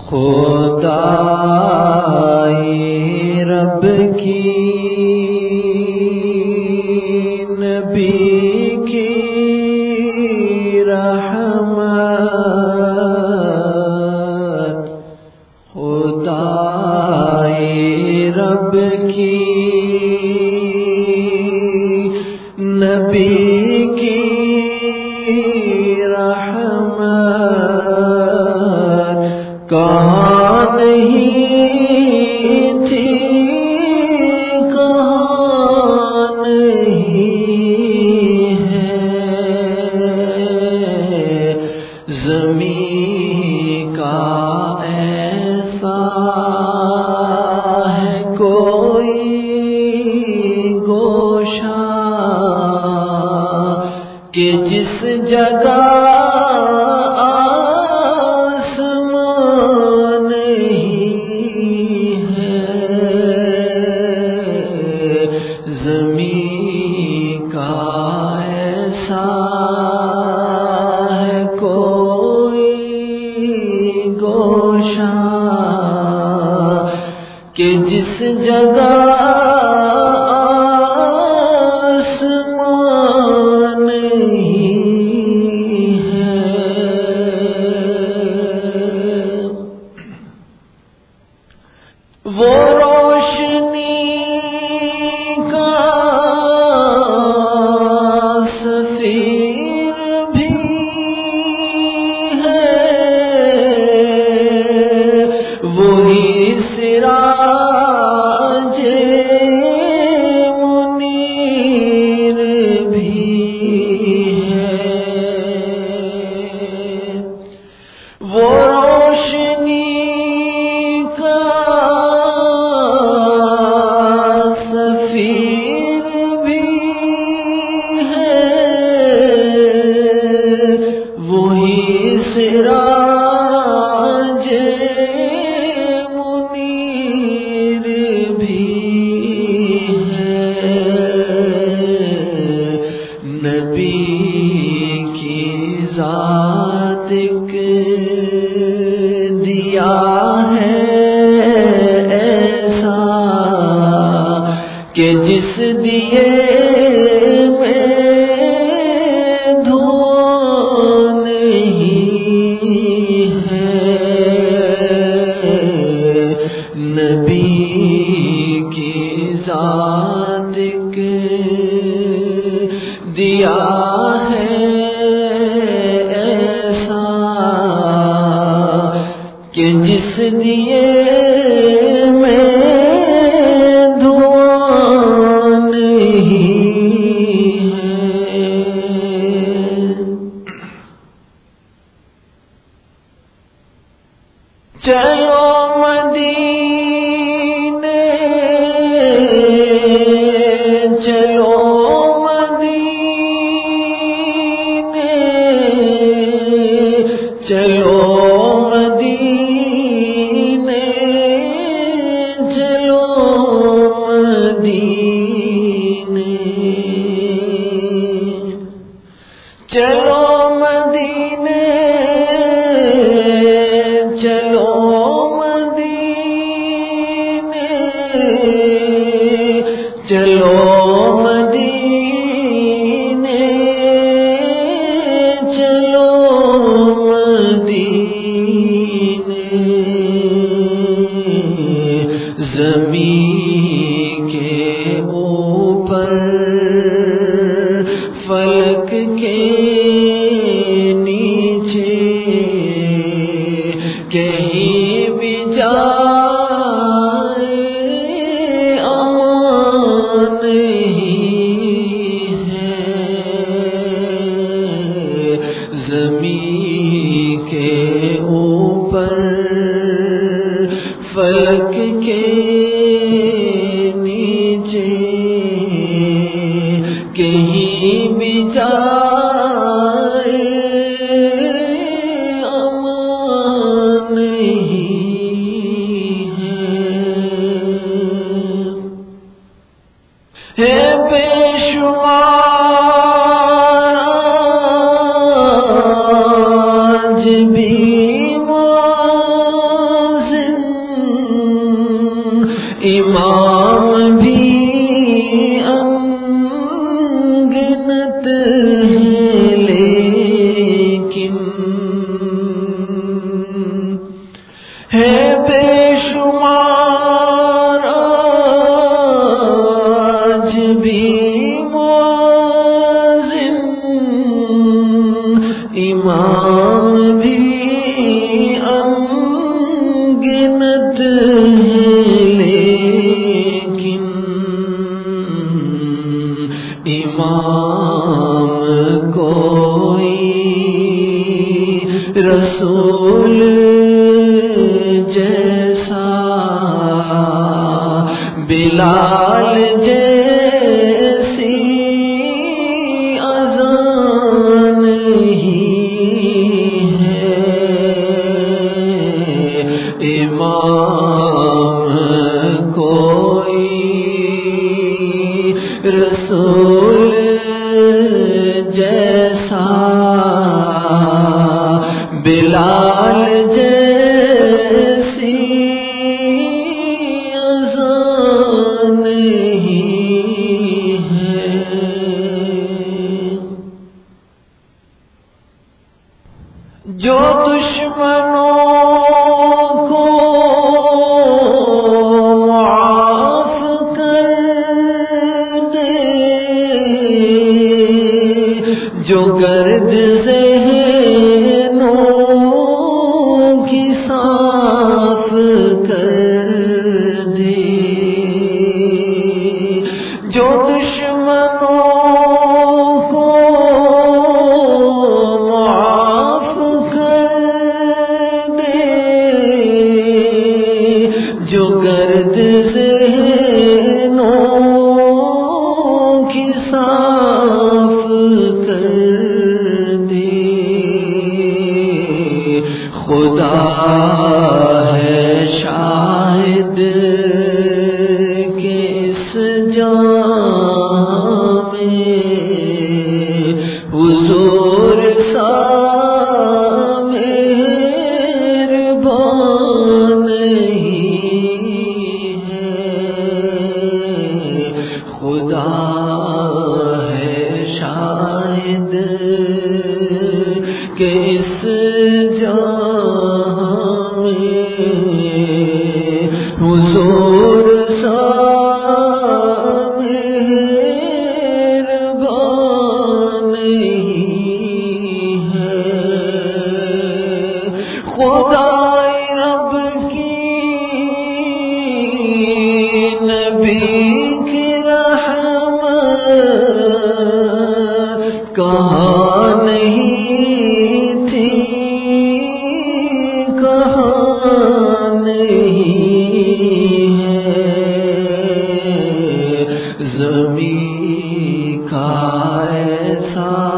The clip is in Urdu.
خدائے رب کی نبی کی رحمت، خدائے رب کی نبی کی رحمت کہاں نہیں تھی، کہاں نہیں ہے، زمین کا ایسا ہے کوئی گوشہ کہ جس جگہ کہ جس جگہ آسمان نہیں ہے، وہ روشنی کا سفیر بھی ہے، وہی سراج منیر بھی ہے، وہ روشنی کا سفیر بھی ہے، وہی سراج نبی کی ذات دیا ہے ایسا کہ جس دیے میں دھواں نہیں ہے، نبی کی ذات دیا ہے ایسا کہ جس دیے میں دھواں نہیں ہے، چلو مدینے چلو چلو مدینے چلو مدینے چلو مدینے چلو مدینے چلو مدینے چلو زمین کے اوپر فلک کے نیچے کہیں بھی جائے امان نہیں ہے، زمین کے اوپر فلک کے نیچے کہیں بھی جائے امان نہیں ہے، بے شمار آج بھی رسول جیسا بلال جیسی اذان ہی ہے امام کوئی رسول جیسا بلال جیسی اذان ہی ہے جو دشمنوں کو معاف کر دے جو گرد ذہنوں کی صاف کر دے جو دشمنوں کو معاف کر دے جو گرد ذہنوں کی صاف کر دے خدا ہے شاہد کہ اس جام میں حضور سا مہربان نہیں ہے خدا ہے شاہد کہ اس جام میں حضور سا مہربان نہیں ہے خدائے رب کی نبی کی رحمت کہاں نہیں تھی کہاں نہیں ہے زمین کا ایسا